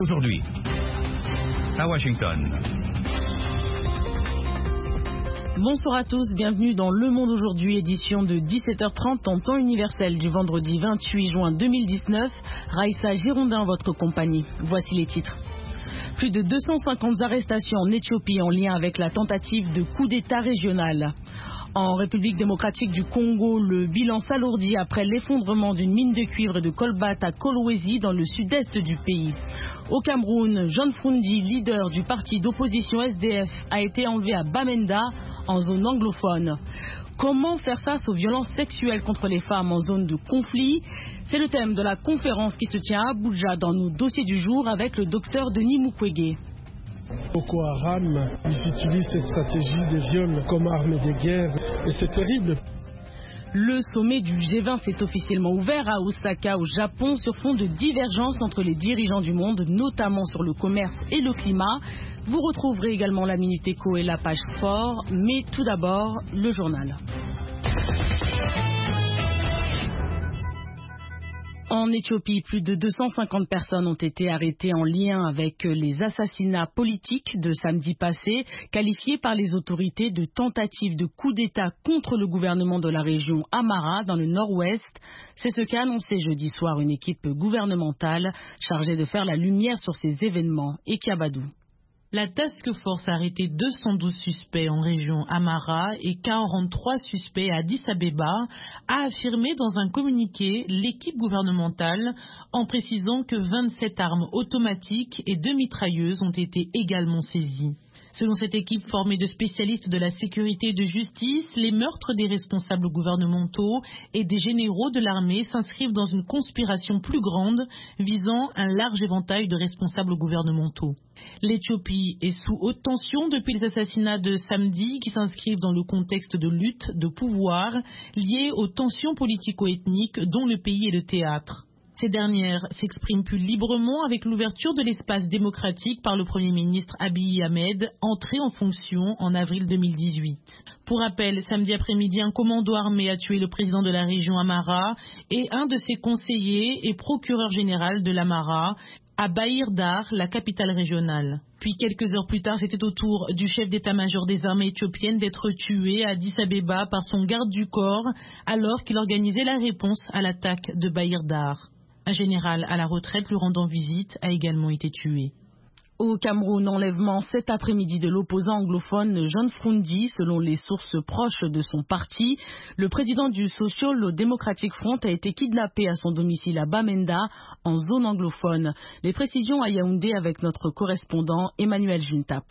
Aujourd'hui, à Washington. Bonsoir à tous, bienvenue dans Le Monde Aujourd'hui, édition de 17h30 en temps universel du vendredi 28 juin 2019. Raïssa Girondin, votre compagnie. Voici les titres. Plus de 250 arrestations en Éthiopie en lien avec la tentative de coup d'État régional. En République démocratique du Congo, le bilan s'alourdit après l'effondrement d'une mine de cuivre et de colbart à Kolwezi dans le sud-est du pays. Au Cameroun, John Fundi, leader du parti d'opposition SDF, a été enlevé à Bamenda, en zone anglophone. Comment faire face aux violences sexuelles contre les femmes en zone de conflit? C'est le thème de la conférence qui se tient à Abuja dans nos dossiers du jour avec le docteur Denis Mukwege. Boko Haram, ils utilisent cette stratégie des viols comme arme de guerre et c'est terrible. Le sommet du G20 s'est officiellement ouvert à Osaka, au Japon, sur fond de divergences entre les dirigeants du monde, notamment sur le commerce et le climat. Vous retrouverez également la Minute Éco et la page sport, mais tout d'abord, le journal. En Éthiopie, plus de 250 personnes ont été arrêtées en lien avec les assassinats politiques de samedi passé, qualifiés par les autorités de tentatives de coup d'État contre le gouvernement de la région Amhara dans le nord-ouest. C'est ce qu'a annoncé jeudi soir une équipe gouvernementale chargée de faire la lumière sur ces événements. Ekiabadou. La task force a arrêté 212 suspects en région Amhara et 43 suspects à Addis Abeba, a affirmé dans un communiqué l'équipe gouvernementale en précisant que 27 armes automatiques et 2 mitrailleuses ont été également saisies. Selon cette équipe formée de spécialistes de la sécurité et de justice, les meurtres des responsables gouvernementaux et des généraux de l'armée s'inscrivent dans une conspiration plus grande visant un large éventail de responsables gouvernementaux. L'Éthiopie est sous haute tension depuis les assassinats de samedi qui s'inscrivent dans le contexte de lutte de pouvoir liées aux tensions politico-ethniques dont le pays est le théâtre. Ces dernières s'expriment plus librement avec l'ouverture de l'espace démocratique par le Premier ministre Abiy Ahmed, entré en fonction en avril 2018. Pour rappel, samedi après-midi, un commando armé a tué le président de la région Amhara et un de ses conseillers et procureur général de l'Amhara, à Bahir Dar, la capitale régionale. Puis quelques heures plus tard, c'était au tour du chef d'état-major des armées éthiopiennes d'être tué à Addis Abeba par son garde du corps alors qu'il organisait la réponse à l'attaque de Bahir Dar. Un général à la retraite lui rendant visite a également été tué. Au Cameroun, enlèvement cet après-midi de l'opposant anglophone John Fundi, selon les sources proches de son parti. Le président du Social Democratic Front a été kidnappé à son domicile à Bamenda, en zone anglophone. Les précisions à Yaoundé avec notre correspondant Emmanuel Juntap.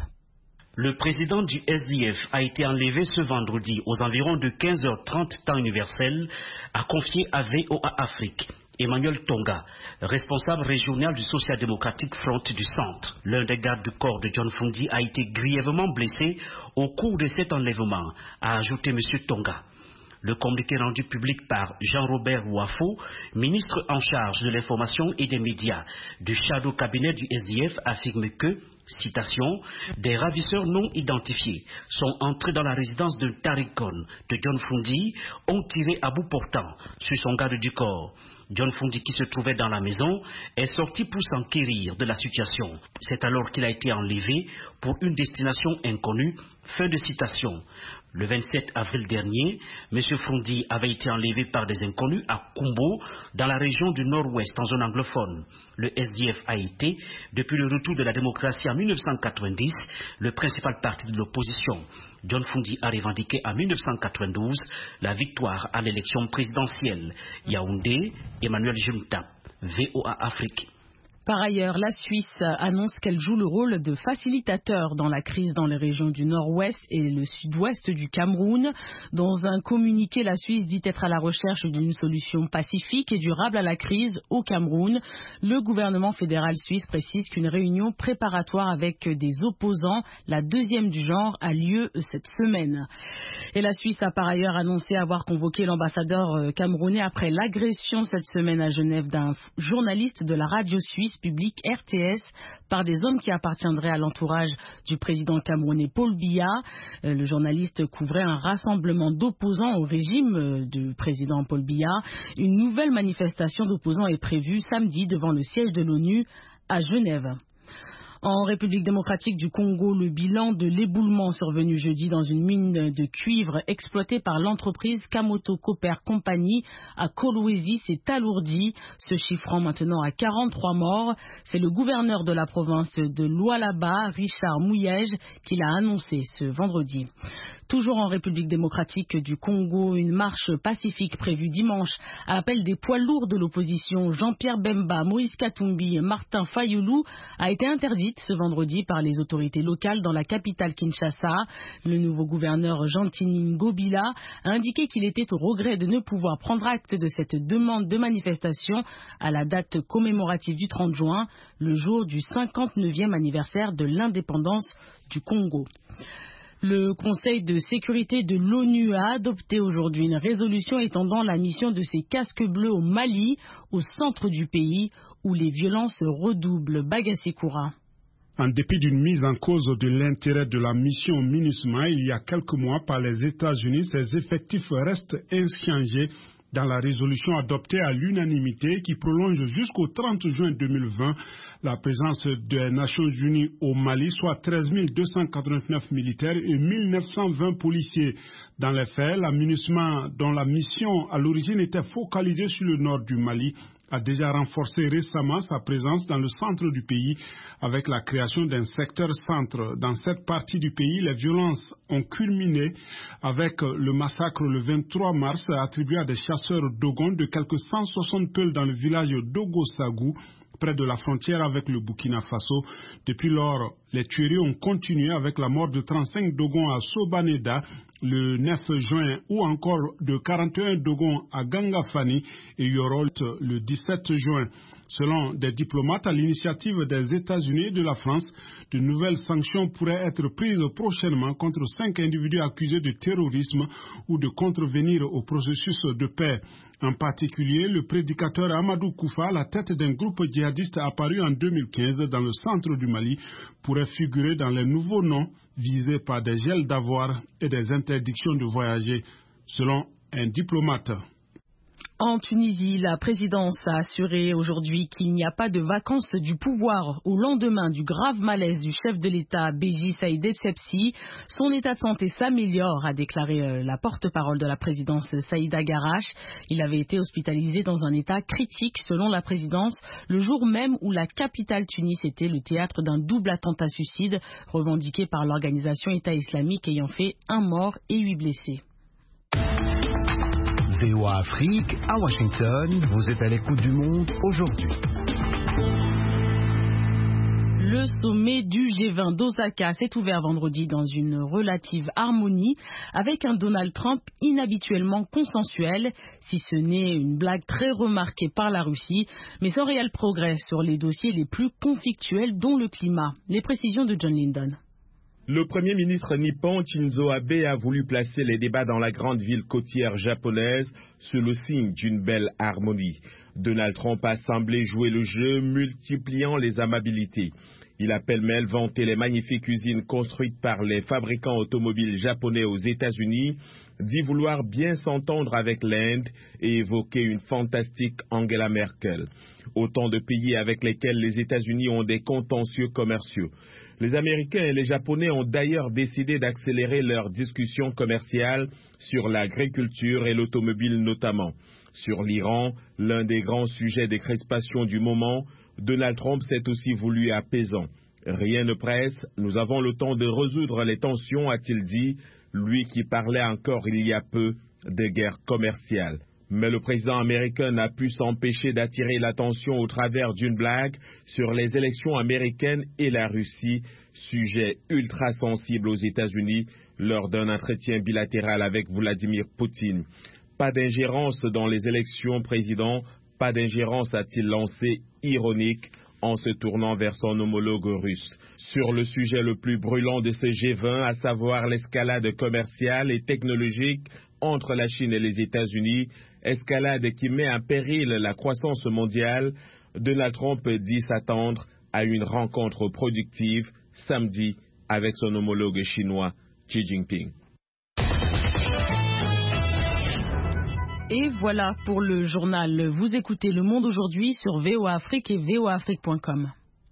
Le président du SDF a été enlevé ce vendredi aux environs de 15h30 temps universel, a confié à VOA Afrique Emmanuel Tonga, responsable régional du Social Democratic Front du centre. L'un des gardes du corps de John Fundi a été grièvement blessé au cours de cet enlèvement, a ajouté M. Tonga. Le communiqué rendu public par Jean-Robert Ouafo, ministre en charge de l'information et des médias du shadow cabinet du SDF, affirme que, citation, des ravisseurs non identifiés sont entrés dans la résidence de Tarikon de John Fundi, ont tiré à bout portant sur son garde du corps. John Fundi, qui se trouvait dans la maison, est sorti pour s'enquérir de la situation. C'est alors qu'il a été enlevé pour une destination inconnue. Fin de citation. Le 27 avril dernier, M. Fundi avait été enlevé par des inconnus à Kumbo, dans la région du nord-ouest, en zone anglophone. Le SDF a été, depuis le retour de la démocratie en 1990, le principal parti de l'opposition. John Fundi a revendiqué en 1992 la victoire à l'élection présidentielle. Yaoundé, Emmanuel Juntap, VOA Afrique. Par ailleurs, la Suisse annonce qu'elle joue le rôle de facilitateur dans la crise dans les régions du nord-ouest et le sud-ouest du Cameroun. Dans un communiqué, la Suisse dit être à la recherche d'une solution pacifique et durable à la crise au Cameroun. Le gouvernement fédéral suisse précise qu'une réunion préparatoire avec des opposants, la deuxième du genre, a lieu cette semaine. Et la Suisse a par ailleurs annoncé avoir convoqué l'ambassadeur camerounais après l'agression cette semaine à Genève d'un journaliste de la radio suisse public RTS par des hommes qui appartiendraient à l'entourage du président camerounais Paul Biya. Le journaliste couvrait un rassemblement d'opposants au régime du président Paul Biya. Une nouvelle manifestation d'opposants est prévue samedi devant le siège de l'ONU à Genève. En République démocratique du Congo, le bilan de l'éboulement survenu jeudi dans une mine de cuivre exploitée par l'entreprise Kamoto Copper Company à Kolwezi s'est alourdi, se chiffrant maintenant à 43 morts. C'est le gouverneur de la province de Lualaba, Richard Mouyège, qui l'a annoncé ce vendredi. Toujours en République démocratique du Congo, une marche pacifique prévue dimanche à l'appel des poids lourds de l'opposition Jean-Pierre Bemba, Moïse Katumbi et Martin Fayoulou a été interdite ce vendredi par les autorités locales dans la capitale Kinshasa. Le nouveau gouverneur Gentini Ngobila a indiqué qu'il était au regret de ne pouvoir prendre acte de cette demande de manifestation à la date commémorative du 30 juin, le jour du 59e anniversaire de l'indépendance du Congo. Le Conseil de sécurité de l'ONU a adopté aujourd'hui une résolution étendant la mission de ses casques bleus au Mali, au centre du pays, où les violences redoublent. Bagassekura. En dépit d'une mise en cause de l'intérêt de la mission MINUSMA il y a quelques mois par les États-Unis, ses effectifs restent inchangés dans la résolution adoptée à l'unanimité qui prolonge jusqu'au 30 juin 2020 la présence des Nations Unies au Mali, soit 13 289 militaires et 1920 policiers. Dans les faits, la MINUSMA, dont la mission à l'origine était focalisée sur le nord du Mali, a déjà renforcé récemment sa présence dans le centre du pays avec la création d'un secteur centre. Dans cette partie du pays, les violences ont culminé avec le massacre le 23 mars attribué à des chasseurs Dogon de quelques 160 peuls dans le village d'Ogosagou, près de la frontière avec le Burkina Faso. Depuis lors, les tueries ont continué avec la mort de 35 Dogons à Sobaneda le 9 juin ou encore de 41 Dogons à Gangafani et Yorolt le 17 juin. Selon des diplomates à l'initiative des États-Unis et de la France, de nouvelles sanctions pourraient être prises prochainement contre 5 individus accusés de terrorisme ou de contrevenir au processus de paix. En particulier, le prédicateur Amadou Koufa, à la tête d'un groupe djihadiste apparu en 2015 dans le centre du Mali, pourrait figurer dans les nouveaux noms visés par des gels d'avoirs et des interdictions de voyager, selon un diplomate. En Tunisie, la présidence a assuré aujourd'hui qu'il n'y a pas de vacances du pouvoir au lendemain du grave malaise du chef de l'État, Béji Saïd Essebsi. Son état de santé s'améliore, a déclaré la porte-parole de la présidence, Saïda Garache. Il avait été hospitalisé dans un état critique, selon la présidence, le jour même où la capitale Tunis était le théâtre d'un double attentat suicide revendiqué par l'organisation État islamique ayant fait 1 mort et 8 blessés. VOA Afrique, à Washington, vous êtes à l'écoute du monde aujourd'hui. Le sommet du G20 d'Osaka s'est ouvert vendredi dans une relative harmonie avec un Donald Trump inhabituellement consensuel, si ce n'est une blague très remarquée par la Russie, mais sans réel progrès sur les dossiers les plus conflictuels dont le climat. Les précisions de John Lyndon. Le Premier ministre nippon Shinzo Abe a voulu placer les débats dans la grande ville côtière japonaise sous le signe d'une belle harmonie. Donald Trump a semblé jouer le jeu, multipliant les amabilités. Il a pêle-mêle vanté les magnifiques usines construites par les fabricants automobiles japonais aux États-Unis, dit vouloir bien s'entendre avec l'Inde et évoquer une fantastique Angela Merkel. Autant de pays avec lesquels les États-Unis ont des contentieux commerciaux. Les Américains et les Japonais ont d'ailleurs décidé d'accélérer leurs discussions commerciales sur l'agriculture et l'automobile notamment. Sur l'Iran, l'un des grands sujets des crispations du moment, Donald Trump s'est aussi voulu apaisant. Rien ne presse, nous avons le temps de résoudre les tensions, a-t-il dit, lui qui parlait encore il y a peu de guerre commerciale. Mais le président américain n'a pu s'empêcher d'attirer l'attention au travers d'une blague sur les élections américaines et la Russie, sujet ultra sensible aux États-Unis lors d'un entretien bilatéral avec Vladimir Poutine. Pas d'ingérence dans les élections, président, pas d'ingérence, a-t-il lancé, ironique, en se tournant vers son homologue russe. Sur le sujet le plus brûlant de ce G20, à savoir l'escalade commerciale et technologique entre la Chine et les États-Unis, escalade qui met en péril la croissance mondiale, Donald Trump dit s'attendre à une rencontre productive samedi avec son homologue chinois Xi Jinping. Et voilà pour le journal. Vous écoutez Le Monde aujourd'hui sur VOA Afrique et voaafrique.com.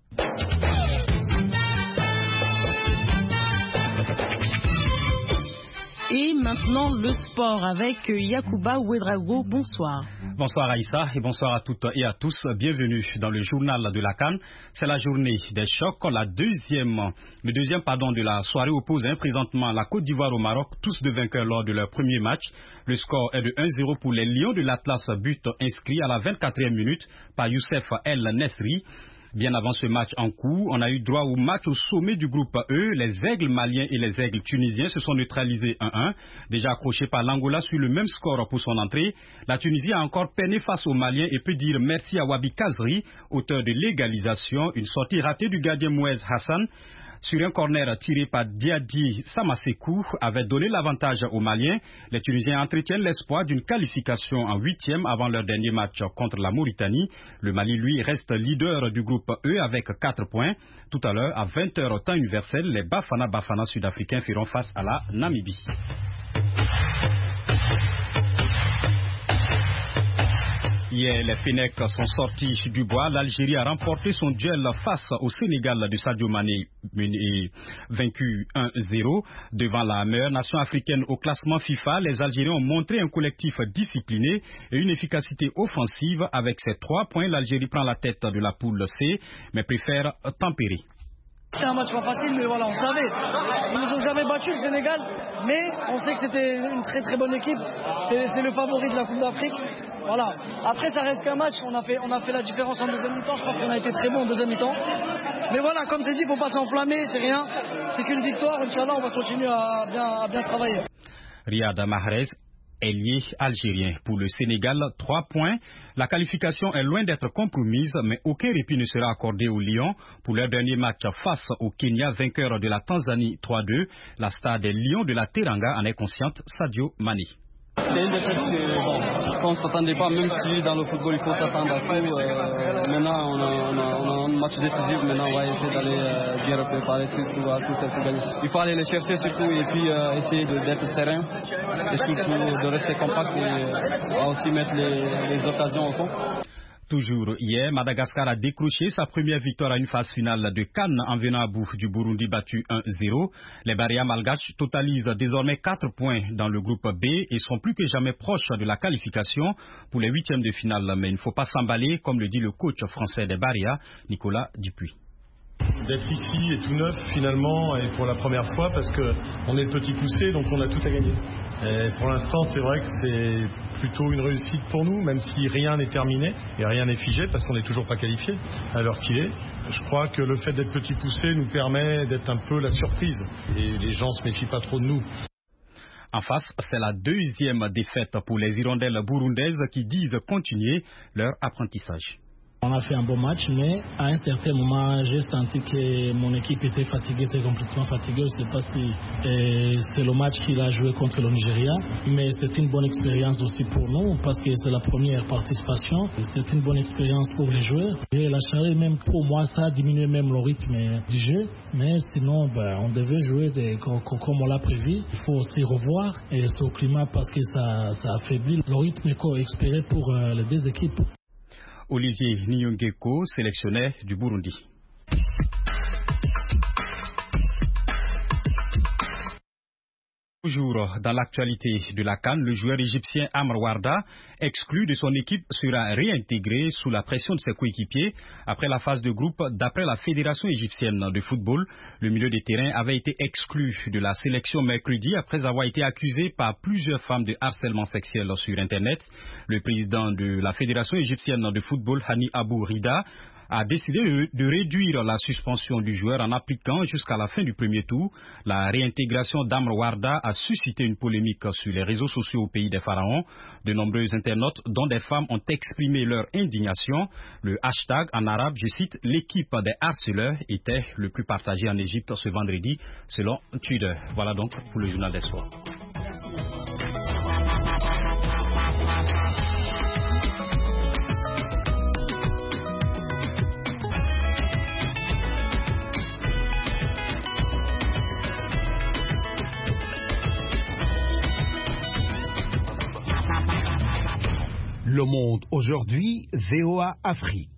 maintenant le sport avec Yacouba Ouedraogo. Bonsoir. Bonsoir Aïssa et bonsoir à toutes et à tous. Bienvenue dans le journal de la CAN. C'est la journée des chocs. Le deuxième de la soirée oppose présentement la Côte d'Ivoire au Maroc, tous deux vainqueurs lors de leur premier match. Le score est de 1-0 pour les Lions de l'Atlas, but inscrit à la 24e minute par Youssef El Nesri. Bien avant ce match en cours, on a eu droit au match au sommet du groupe E. Les Aigles maliens et les Aigles tunisiens se sont neutralisés 1-1. Déjà accroché par l'Angola sur le même score pour son entrée, la Tunisie a encore peiné face aux Maliens et peut dire merci à Wabi Kazri, auteur de l'égalisation. Une sortie ratée du gardien Mouez Hassan sur un corner tiré par Diadi Samasekou avait donné l'avantage aux Maliens. Les Tunisiens entretiennent l'espoir d'une qualification en 8e avant leur dernier match contre la Mauritanie. Le Mali, lui, reste leader du groupe E avec 4 points. Tout à l'heure, à 20h temps universel, les Bafana sud-africains feront face à la Namibie. Hier, les Fennecs sont sortis du bois. L'Algérie a remporté son duel face au Sénégal de Sadio Mané, vaincu 1-0. Devant la meilleure nation africaine au classement FIFA, les Algériens ont montré un collectif discipliné et une efficacité offensive. Avec ces 3 points, l'Algérie prend la tête de la poule C, mais préfère tempérer. C'était un match pas facile, mais voilà, on savait. Ils nous ont jamais battu le Sénégal, mais on sait que c'était une très très bonne équipe. C'est le favori de la Coupe d'Afrique. Voilà. Après, ça reste qu'un match. On a fait la différence en deuxième mi-temps. Je pense qu'on a été très bon en deuxième mi-temps. Mais voilà, comme c'est dit, il ne faut pas s'enflammer, c'est rien. C'est qu'une victoire. Inch'Allah, on va continuer à bien travailler. Riyad Mahrez, ailier algérien. Pour le Sénégal, 3 points. La qualification est loin d'être compromise, mais aucun répit ne sera accordé aux Lions pour leur dernier match face au Kenya, vainqueur de la Tanzanie 3-2. La star des Lions de la Teranga en est consciente, Sadio Mané. C'est une défaite qu'on ne s'attendait pas, même si dans le football il faut s'attendre à tout. Maintenant on a un match décisif, maintenant on va essayer d'aller bien préparer surtout à tout pour gagner. Il faut aller les chercher surtout et puis essayer d'être serein et surtout de rester compact et aussi mettre les occasions au fond. Toujours hier, Madagascar a décroché sa première victoire à une phase finale de CAN en venant à bout du Burundi battu 1-0. Les Barrières malgaches totalisent désormais 4 points dans le groupe B et sont plus que jamais proches de la qualification pour les 8e de finale. Mais il ne faut pas s'emballer, comme le dit le coach français des Barrières, Nicolas Dupuis. D'être ici est tout neuf finalement et pour la première fois parce qu'on est le petit poussé, donc on a tout à gagner. Et pour l'instant, c'est vrai que c'est plutôt une réussite pour nous, même si rien n'est terminé et rien n'est figé parce qu'on n'est toujours pas qualifié à l'heure qu'il est. Je crois que le fait d'être petit poussé nous permet d'être un peu la surprise et les gens se méfient pas trop de nous. En face, c'est la 2e défaite pour les Hirondelles burundaises qui disent continuer leur apprentissage. On a fait un bon match, mais à un certain moment, j'ai senti que mon équipe était fatiguée, était complètement fatiguée. Je ne sais pas si c'est le match qu'il a joué contre le Nigeria, mais c'est une bonne expérience aussi pour nous parce que c'est la première participation. C'est une bonne expérience pour les joueurs. Et la charrue, même pour moi, ça a diminué même le rythme du jeu. Mais sinon, on devait jouer comme on l'a prévu. Il faut aussi revoir ce climat parce que ça affaiblit le rythme espéré pour les deux équipes. Olivier Nyongeko, sélectionneur du Burundi. Toujours dans l'actualité de la CAN, le joueur égyptien Amr Warda, exclu de son équipe, sera réintégré sous la pression de ses coéquipiers après la phase de groupe. D'après la Fédération égyptienne de football, le milieu de terrain avait été exclu de la sélection mercredi après avoir été accusé par plusieurs femmes de harcèlement sexuel sur Internet. Le président de la Fédération égyptienne de football, Hani Abou Rida, a décidé de réduire la suspension du joueur en appliquant jusqu'à la fin du premier tour. La réintégration d'Amr Warda a suscité une polémique sur les réseaux sociaux au pays des pharaons. De nombreux internautes, dont des femmes, ont exprimé leur indignation. Le hashtag en arabe, je cite, l'équipe des harceleurs était le plus partagé en Égypte ce vendredi, selon Twitter. Voilà donc pour le journal des sports. Le Monde aujourd'hui, VOA Afrique.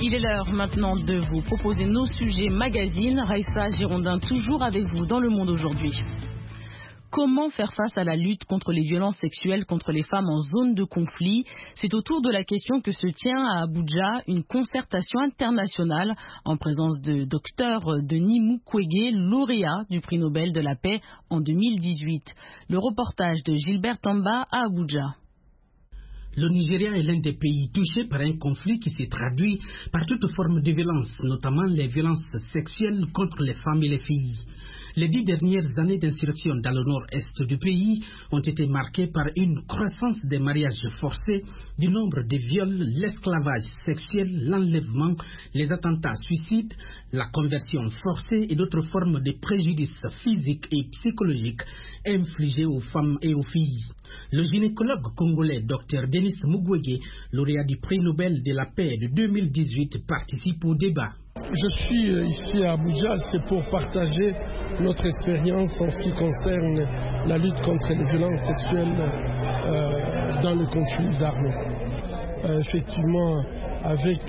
Il est l'heure maintenant de vous proposer nos sujets magazine. Raïssa Girondin toujours avec vous dans Le Monde aujourd'hui. Comment faire face à la lutte contre les violences sexuelles contre les femmes en zone de conflit? C'est autour de la question que se tient à Abuja une concertation internationale en présence de Dr Denis Mukwege, lauréat du prix Nobel de la paix en 2018. Le reportage de Gilbert Tamba à Abuja. Le Nigeria est l'un des pays touchés par un conflit qui s'est traduit par toute forme de violence, notamment les violences sexuelles contre les femmes et les filles. Les 10 dernières années d'insurrection dans le nord-est du pays ont été marquées par une croissance des mariages forcés, du nombre de viols, l'esclavage sexuel, l'enlèvement, les attentats suicides, la conversion forcée et d'autres formes de préjudices physiques et psychologiques infligés aux femmes et aux filles. Le gynécologue congolais Dr Denis Mukwege, lauréat du prix Nobel de la paix de 2018, participe au débat. Je suis ici à Abuja, c'est pour partager notre expérience en ce qui concerne la lutte contre les violences sexuelles dans le conflit armé. Effectivement, avec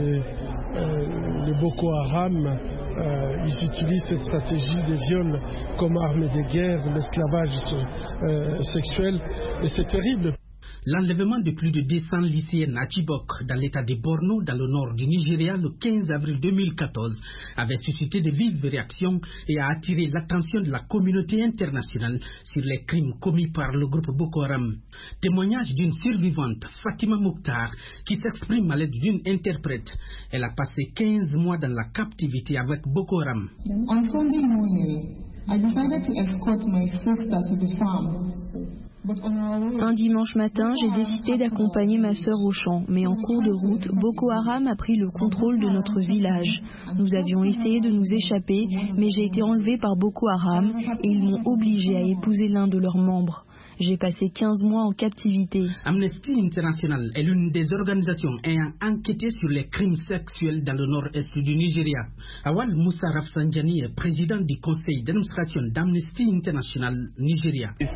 les Boko Haram, ils utilisent cette stratégie des viols comme arme de guerre, l'esclavage sexuel, et c'est terrible. L'enlèvement de plus de 200 lycéennes à Chibok, dans l'état de Borno, dans le nord du Nigeria, le 15 avril 2014, avait suscité de vives réactions et a attiré l'attention de la communauté internationale sur les crimes commis par le groupe Boko Haram. Témoignage d'une survivante, Fatima Mokhtar, qui s'exprime à l'aide d'une interprète. Elle a passé 15 mois dans la captivité avec Boko Haram. On Sunday morning, I decided to escort my sister to the farm. Un dimanche matin, j'ai décidé d'accompagner ma sœur au champ, mais en cours de route, Boko Haram a pris le contrôle de notre village. Nous avions essayé de nous échapper, mais j'ai été enlevée par Boko Haram et ils m'ont obligée à épouser l'un de leurs membres. J'ai passé 15 mois en captivité. Amnesty International est l'une des organisations ayant enquêté sur les crimes sexuels dans le nord-est du Nigeria. Awal Moussa Rafsanjani est président du conseil d'administration d'Amnesty International Nigeria. C'est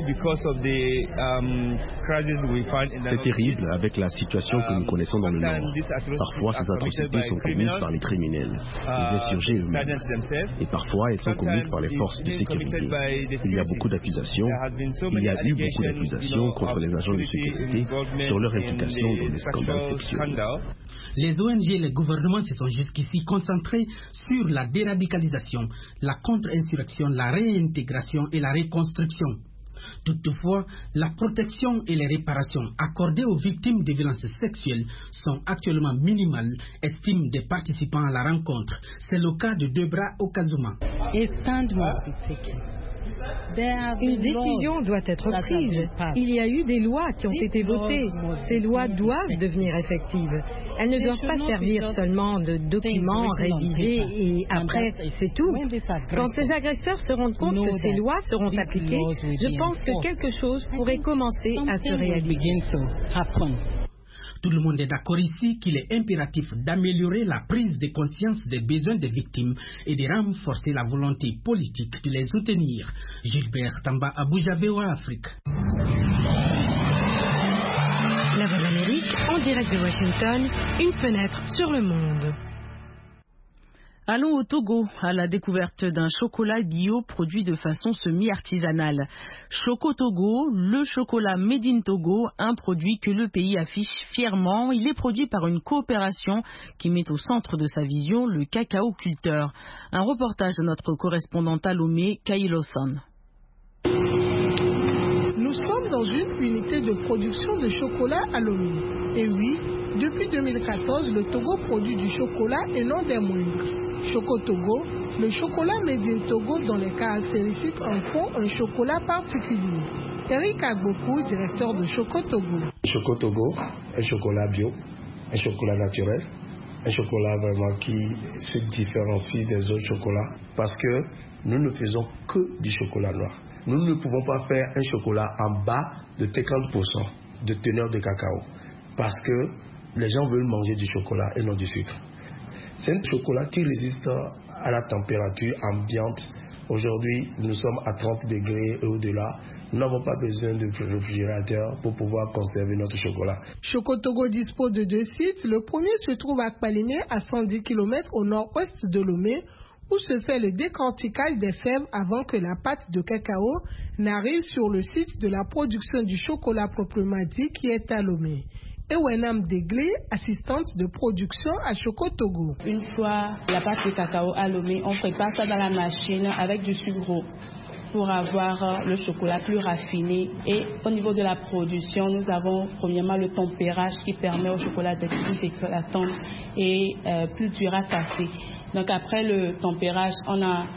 terrible avec la situation que nous connaissons dans le nord. Parfois, ces atrocités sont commises par les criminels, les insurgés eux-mêmes. Et parfois, elles sont commises par les forces de sécurité. Il y a beaucoup d'accusations. Il y a eu beaucoup d'accusations contre les agents de sécurité sur leur implication dans les scandales sexuels. Les ONG et les gouvernements se sont jusqu'ici concentrés sur la déradicalisation, la contre-insurrection, la réintégration et la reconstruction. Toutefois, la protection et les réparations accordées aux victimes de violences sexuelles sont actuellement minimales, estiment des participants à la rencontre. C'est le cas de Debra Okazuma. Une décision doit être prise. Il y a eu des lois qui ont été votées. Ces lois doivent devenir effectives. Elles ne doivent pas servir seulement de documents rédigés et après, c'est tout. Quand ces agresseurs se rendent compte que ces lois seront appliquées, je pense que quelque chose pourrait commencer à se réaliser. Tout le monde est d'accord ici qu'il est impératif d'améliorer la prise de conscience des besoins des victimes et de renforcer la volonté politique de les soutenir. Gilbert Tamba, Abuja, VOA Afrique. La Voix de l'Amérique, en direct de Washington, une fenêtre sur le monde. Allons au Togo, à la découverte d'un chocolat bio produit de façon semi-artisanale. Choco Togo, le chocolat Made in Togo, un produit que le pays affiche fièrement. Il est produit par une coopération qui met au centre de sa vision le cacao-culteur. Un reportage de notre correspondante à Lomé, Kailosan. Nous sommes dans une unité de production de chocolat à Lomé. Et oui, depuis 2014, le Togo produit du chocolat et non des moindres. Choco Togo, le chocolat Made in Togo dont les caractéristiques en font un chocolat particulier. Eric Agbokou, directeur de Choco Togo. Choco Togo, un chocolat bio, un chocolat naturel, un chocolat vraiment qui se différencie des autres chocolats parce que nous ne faisons que du chocolat noir. Nous ne pouvons pas faire un chocolat en bas de 50% de teneur de cacao parce que les gens veulent manger du chocolat et non du sucre. C'est un chocolat qui résiste à la température ambiante. Aujourd'hui, nous sommes à 30 degrés et au-delà. Nous n'avons pas besoin de réfrigérateur pour pouvoir conserver notre chocolat. Choco Togo dispose de 2 sites. Le premier se trouve à Kpalimé, à 110 km au nord-ouest de Lomé, où se fait le décortiquage des fèves avant que la pâte de cacao n'arrive sur le site de la production du chocolat proprement dit qui est à Lomé. Et Wenam Deglé, assistante de production à Choco Togo. Une fois la pâte de cacao à Lomé, on prépare ça dans la machine avec du sucre pour avoir le chocolat plus raffiné. Et au niveau de la production, nous avons premièrement le tempérage qui permet au chocolat d'être plus éclatant et plus dur à casser. Donc après le tempérage, on a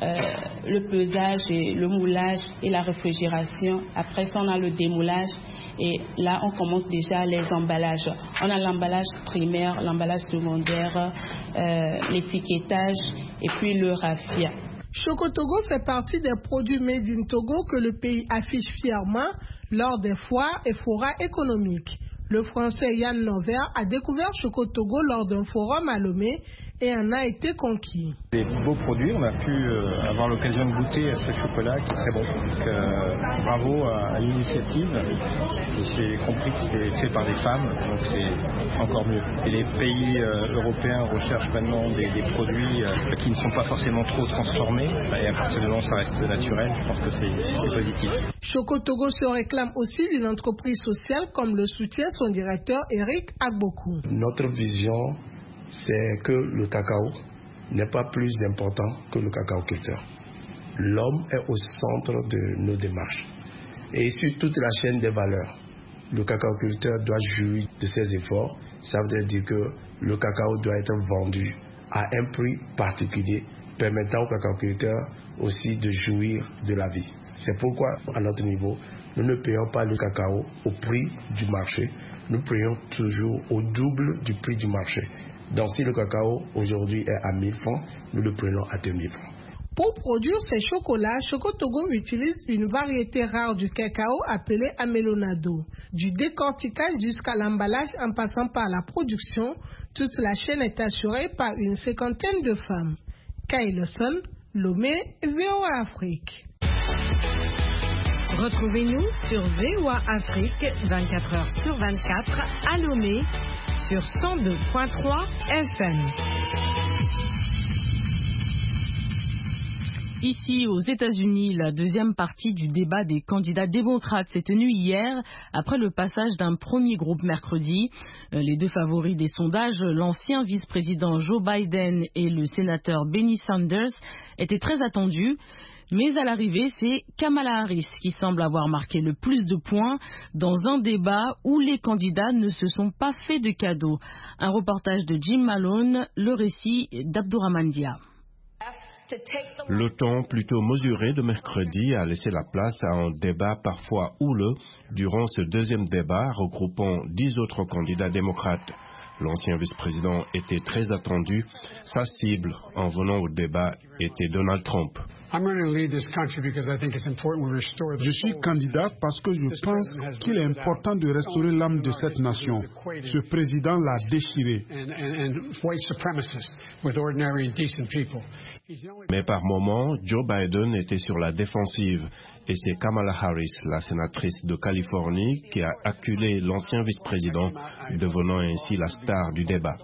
le pesage et le moulage et la réfrigération. Après ça, on a le démoulage. Et là, on commence déjà les emballages. On a l'emballage primaire, l'emballage secondaire, l'étiquetage et puis le raffia. Choco Togo fait partie des produits made in Togo que le pays affiche fièrement lors des foires et forats économiques. Le Français Yann Nover a découvert Choco Togo lors d'un forum à Lomé et en a été conquis. Des beaux produits, on a pu avoir l'occasion de goûter à ce chocolat qui est très bon. Donc, bravo à l'initiative. J'ai compris que c'était fait par des femmes, donc c'est encore mieux. Et les pays européens recherchent maintenant des produits qui ne sont pas forcément trop transformés. Et à partir du moment où ça reste naturel, je pense que c'est positif. Choco Togo se réclame aussi d'une entreprise sociale comme le soutient son directeur Eric Agbokou. Notre vision, c'est que le cacao n'est pas plus important que le cacaoculteur. L'homme est au centre de nos démarches. Et sur toute la chaîne des valeurs, le cacaoculteur doit jouir de ses efforts. Ça veut dire que le cacao doit être vendu à un prix particulier, permettant au cacaoculteur aussi de jouir de la vie. C'est pourquoi, à notre niveau, nous ne payons pas le cacao au prix du marché. Nous payons toujours au double du prix du marché. Donc si le cacao aujourd'hui est à 1000 francs, nous le prenons à 2000 francs. Pour produire ces chocolats, Choco Togo utilise une variété rare du cacao appelée amelonado. Du décortiquage jusqu'à l'emballage en passant par la production, toute la chaîne est assurée par une 50aine de femmes. Kailoson, Lomé, VOA Afrique. Retrouvez-nous sur VOA Afrique 24h sur 24 à Lomé sur 102.3 FM. Ici, aux États-Unis, la deuxième partie du débat des candidats démocrates s'est tenue hier après le passage d'un premier groupe mercredi. Les deux favoris des sondages, l'ancien vice-président Joe Biden et le sénateur Bernie Sanders, étaient très attendus. Mais à l'arrivée, c'est Kamala Harris qui semble avoir marqué le plus de points dans un débat où les candidats ne se sont pas fait de cadeaux. Un reportage de Jim Malone, le récit d'Abdourahmane Dia. Le ton plutôt mesuré de mercredi a laissé la place à un débat parfois houleux durant ce deuxième débat regroupant 10 autres candidats démocrates. L'ancien vice-président était très attendu. Sa cible en venant au débat était Donald Trump. Je suis candidat parce que je pense qu'il est important de restaurer l'âme de cette nation. Ce président l'a déchiré. Mais par moments, Joe Biden était sur la défensive. Et c'est Kamala Harris, la sénatrice de Californie, qui a acculé l'ancien vice-président, devenant ainsi la star du débat.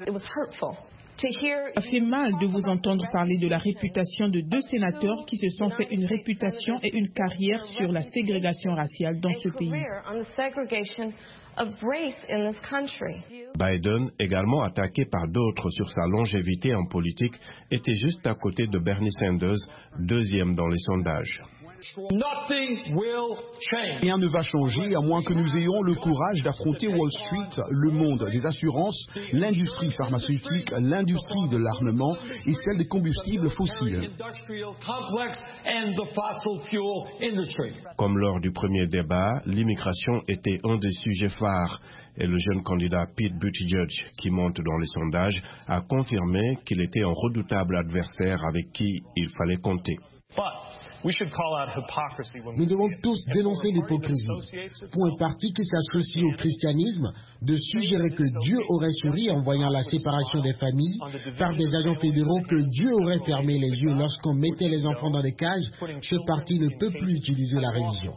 Ça fait mal de vous entendre parler de la réputation de deux sénateurs qui se sont fait une réputation et une carrière sur la ségrégation raciale dans ce pays. Biden, également attaqué par d'autres sur sa longévité en politique, était juste à côté de Bernie Sanders, deuxième dans les sondages. Rien ne va changer à moins que nous ayons le courage d'affronter Wall Street, le monde des assurances, l'industrie pharmaceutique, l'industrie de l'armement et celle des combustibles fossiles. Comme lors du premier débat, l'immigration était un des sujets phares. Et le jeune candidat Pete Buttigieg, qui monte dans les sondages, a confirmé qu'il était un redoutable adversaire avec qui il fallait compter. Nous devons tous dénoncer l'hypocrisie. Pour un parti qui s'associe au christianisme, de suggérer que Dieu aurait souri en voyant la séparation des familles par des agents fédéraux, que Dieu aurait fermé les yeux lorsqu'on mettait les enfants dans des cages, ce parti ne peut plus utiliser la religion.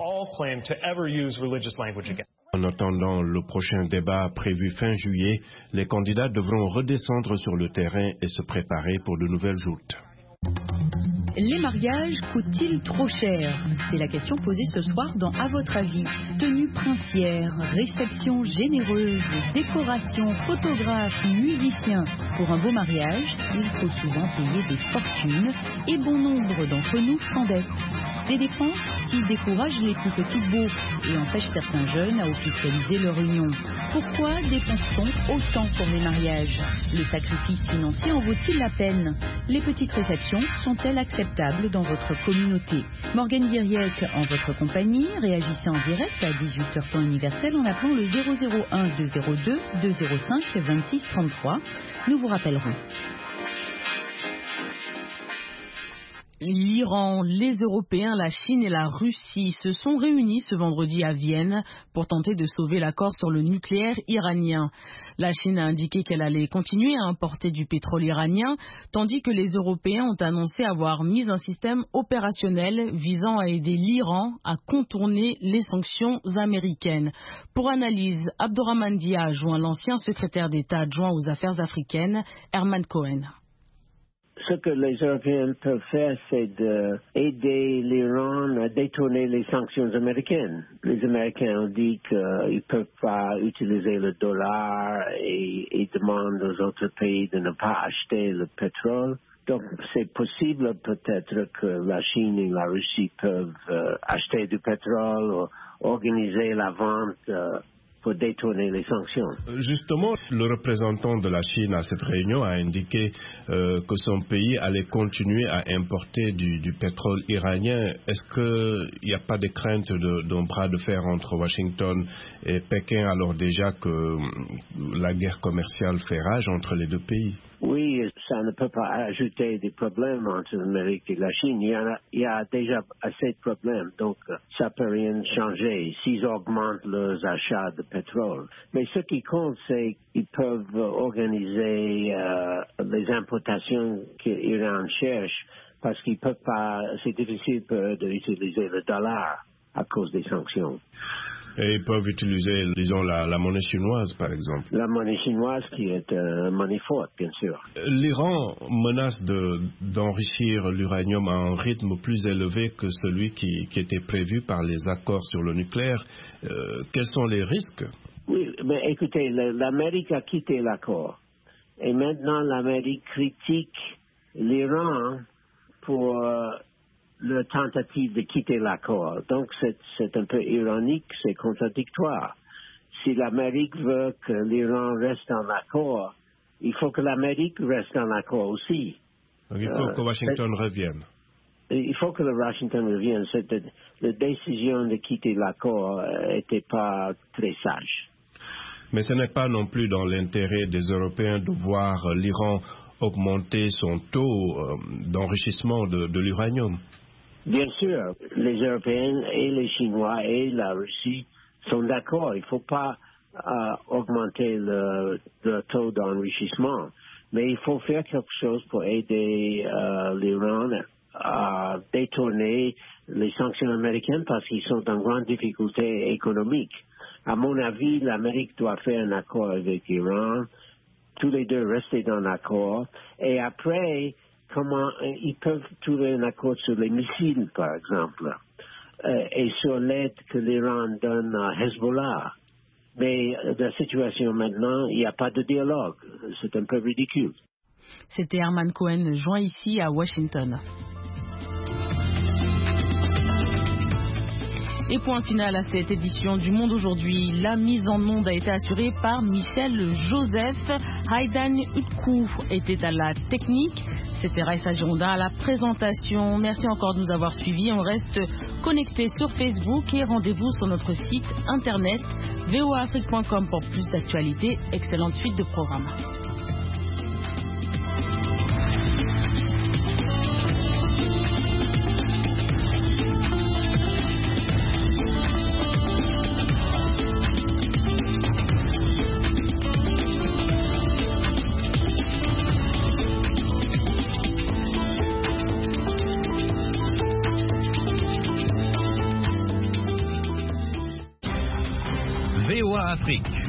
En attendant le prochain débat prévu fin juillet, les candidats devront redescendre sur le terrain et se préparer pour de nouvelles joutes. Les mariages coûtent-ils trop cher? C'est la question posée ce soir dans À votre avis. Tenue princière, réception généreuse, décoration, photographes, musiciens. Pour un beau mariage, il faut souvent payer des fortunes et bon nombre d'entre nous s'endettent. Des dépenses qui découragent les plus petits beaux et empêchent certains jeunes à officialiser leur union. Pourquoi dépense-t-on autant pour les mariages? Le sacrifice financier en vaut-il la peine? Les petites réceptions sont-elles acceptables dans votre communauté? Morgane Viriec en votre compagnie, réagissez en direct à 18h temps universel en appelant le 001 202 205 26 33. Nous vous rappellerons. L'Iran, les Européens, la Chine et la Russie se sont réunis ce vendredi à Vienne pour tenter de sauver l'accord sur le nucléaire iranien. La Chine a indiqué qu'elle allait continuer à importer du pétrole iranien, tandis que les Européens ont annoncé avoir mis un système opérationnel visant à aider l'Iran à contourner les sanctions américaines. Pour analyse, Abdourahmane Dia a joint l'ancien secrétaire d'État adjoint aux affaires africaines, Herman Cohen. Ce que les Européens peuvent faire, c'est d'aider l'Iran à détourner les sanctions américaines. Les Américains ont dit qu'ils ne peuvent pas utiliser le dollar et demandent aux autres pays de ne pas acheter le pétrole. Donc, c'est possible peut-être que la Chine et la Russie peuvent acheter du pétrole ou organiser la vente pour détourner les sanctions. Justement, le représentant de la Chine à cette réunion a indiqué que son pays allait continuer à importer du pétrole iranien. Est-ce qu'il n'y a pas de crainte d'un bras de fer entre Washington et Pékin, alors déjà que la guerre commerciale fait rage entre les deux pays? Oui, ça ne peut pas ajouter des problèmes entre l'Amérique et la Chine. Il y a déjà assez de problèmes, donc ça ne peut rien changer s'ils augmentent leurs achats de pétrole. Mais ce qui compte, c'est qu'ils peuvent organiser les importations que l'Iran cherche, parce qu'ils peuvent pas, c'est difficile pour eux d'utiliser le dollar à cause des sanctions. Et ils peuvent utiliser, disons, la monnaie chinoise, par exemple. La monnaie chinoise qui est une monnaie forte, bien sûr. L'Iran menace d'enrichir l'uranium à un rythme plus élevé que celui qui était prévu par les accords sur le nucléaire. Quels sont les risques? Oui, mais écoutez, l'Amérique a quitté l'accord. Et maintenant, l'Amérique critique l'Iran pour leur tentative de quitter l'accord. Donc, c'est un peu ironique, c'est contradictoire. Si l'Amérique veut que l'Iran reste en accord, il faut que l'Amérique reste en accord aussi. Donc, il faut que Washington revienne. Il faut que Washington revienne. La décision de quitter l'accord n'était pas très sage. Mais ce n'est pas non plus dans l'intérêt des Européens de voir l'Iran augmenter son taux d'enrichissement de l'uranium. Bien sûr, les Européens et les Chinois et la Russie sont d'accord. Il ne faut pas augmenter le taux d'enrichissement. Mais il faut faire quelque chose pour aider l'Iran à détourner les sanctions américaines parce qu'ils sont en grande difficulté économique. À mon avis, l'Amérique doit faire un accord avec l'Iran, tous les deux rester dans l'accord, et après, comment ils peuvent trouver un accord sur les missiles, par exemple, et sur l'aide que l'Iran donne à Hezbollah. Mais la situation maintenant, il n'y a pas de dialogue. C'est un peu ridicule. C'était Herman Cohen, joint ici à Washington. Et point final à cette édition du Monde aujourd'hui. La mise en onde a été assurée par Michel Joseph. Haïdan Utkou était à la technique. C'était Raissa Gironda à la présentation. Merci encore de nous avoir suivis. On reste connectés sur Facebook et rendez-vous sur notre site internet voaafrique.com pour plus d'actualités. Excellente suite de programmes. Afrique.